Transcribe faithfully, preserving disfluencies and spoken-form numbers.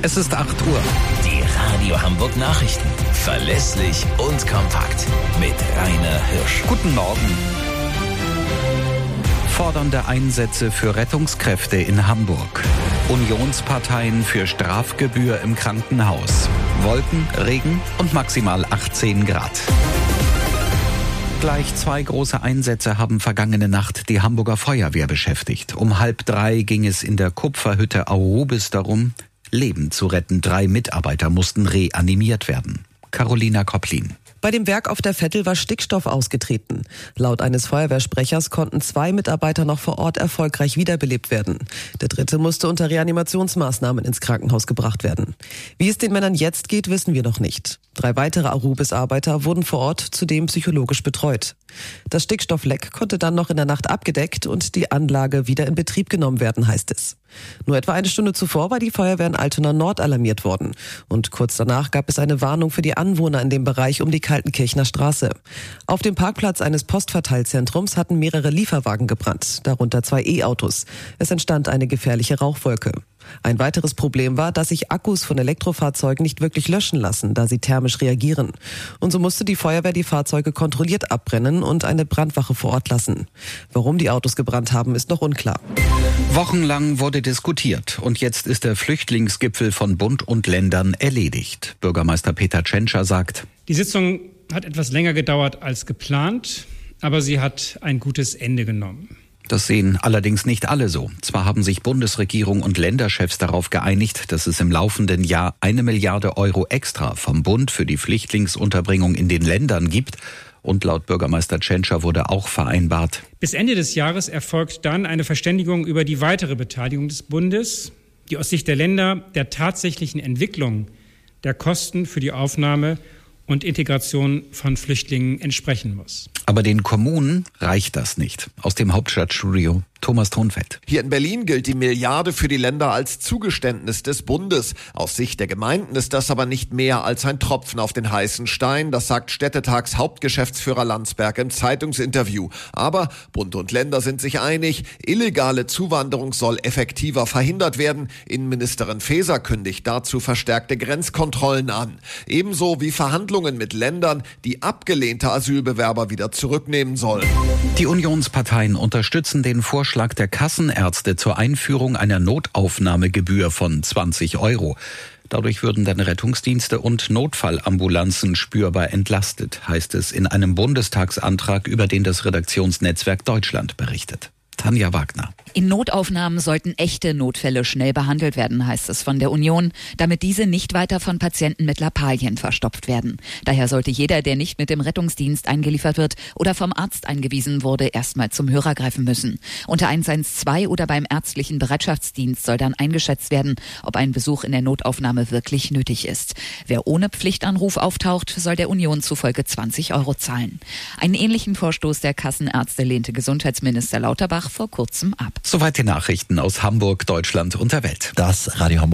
Es ist acht Uhr. Die Radio Hamburg Nachrichten. Verlässlich und kompakt. Mit Rainer Hirsch. Guten Morgen. Fordernde Einsätze für Rettungskräfte in Hamburg. Unionsparteien für Strafgebühr im Krankenhaus. Wolken, Regen und maximal achtzehn Grad. Gleich zwei große Einsätze haben vergangene Nacht die Hamburger Feuerwehr beschäftigt. Um halb drei ging es in der Kupferhütte Arubis darum, Leben zu retten. Drei Mitarbeiter mussten reanimiert werden. Carolina Kopplin. Bei dem Werk auf der Vettel war Stickstoff ausgetreten. Laut eines Feuerwehrsprechers konnten zwei Mitarbeiter noch vor Ort erfolgreich wiederbelebt werden. Der dritte musste unter Reanimationsmaßnahmen ins Krankenhaus gebracht werden. Wie es den Männern jetzt geht, wissen wir noch nicht. Drei weitere Arubis-Arbeiter wurden vor Ort zudem psychologisch betreut. Das Stickstoffleck konnte dann noch in der Nacht abgedeckt und die Anlage wieder in Betrieb genommen werden, heißt es. Nur etwa eine Stunde zuvor war die Feuerwehr in Altona Nord alarmiert worden. Und kurz danach gab es eine Warnung für die Anwohner in dem Bereich um die Kaltenkirchner Straße. Auf dem Parkplatz eines Postverteilzentrums hatten mehrere Lieferwagen gebrannt, darunter zwei E-Autos. Es entstand eine gefährliche Rauchwolke. Ein weiteres Problem war, dass sich Akkus von Elektrofahrzeugen nicht wirklich löschen lassen, da sie thermisch reagieren. Und so musste die Feuerwehr die Fahrzeuge kontrolliert abbrennen und eine Brandwache vor Ort lassen. Warum die Autos gebrannt haben, ist noch unklar. Wochenlang wurde diskutiert und jetzt ist der Flüchtlingsgipfel von Bund und Ländern erledigt. Bürgermeister Peter Tschentscher sagt: Die Sitzung hat etwas länger gedauert als geplant, aber sie hat ein gutes Ende genommen. Das sehen allerdings nicht alle so. Zwar haben sich Bundesregierung und Länderchefs darauf geeinigt, dass es im laufenden Jahr eine Milliarde Euro extra vom Bund für die Flüchtlingsunterbringung in den Ländern gibt. Und laut Bürgermeister Tschentscher wurde auch vereinbart: Bis Ende des Jahres erfolgt dann eine Verständigung über die weitere Beteiligung des Bundes, die aus Sicht der Länder der tatsächlichen Entwicklung der Kosten für die Aufnahme und Integration von Flüchtlingen entsprechen muss. Aber den Kommunen reicht das nicht. Aus dem Hauptstadtstudio Thomas Thonfeld. Hier in Berlin gilt die Milliarde für die Länder als Zugeständnis des Bundes. Aus Sicht der Gemeinden ist das aber nicht mehr als ein Tropfen auf den heißen Stein. Das sagt Städtetags Hauptgeschäftsführer Landsberg im Zeitungsinterview. Aber Bund und Länder sind sich einig, illegale Zuwanderung soll effektiver verhindert werden. Innenministerin Faeser kündigt dazu verstärkte Grenzkontrollen an. Ebenso wie Verhandlungen mit Ländern, die abgelehnte Asylbewerber wieder zurücknehmen sollen. Die Unionsparteien unterstützen den Vorschlag der Kassenärzte zur Einführung einer Notaufnahmegebühr von zwanzig Euro. Dadurch würden dann Rettungsdienste und Notfallambulanzen spürbar entlastet, heißt es in einem Bundestagsantrag, über den das Redaktionsnetzwerk Deutschland berichtet. Tanja Wagner. In Notaufnahmen sollten echte Notfälle schnell behandelt werden, heißt es von der Union, damit diese nicht weiter von Patienten mit Lappalien verstopft werden. Daher sollte jeder, der nicht mit dem Rettungsdienst eingeliefert wird oder vom Arzt eingewiesen wurde, erstmal zum Hörer greifen müssen. Unter eins eins zwei oder beim ärztlichen Bereitschaftsdienst soll dann eingeschätzt werden, ob ein Besuch in der Notaufnahme wirklich nötig ist. Wer ohne Pflichtanruf auftaucht, soll der Union zufolge zwanzig Euro zahlen. Einen ähnlichen Vorstoß der Kassenärzte lehnte Gesundheitsminister Lauterbach vor kurzem ab. Soweit die Nachrichten aus Hamburg, Deutschland und der Welt. Das Radio Hamburg.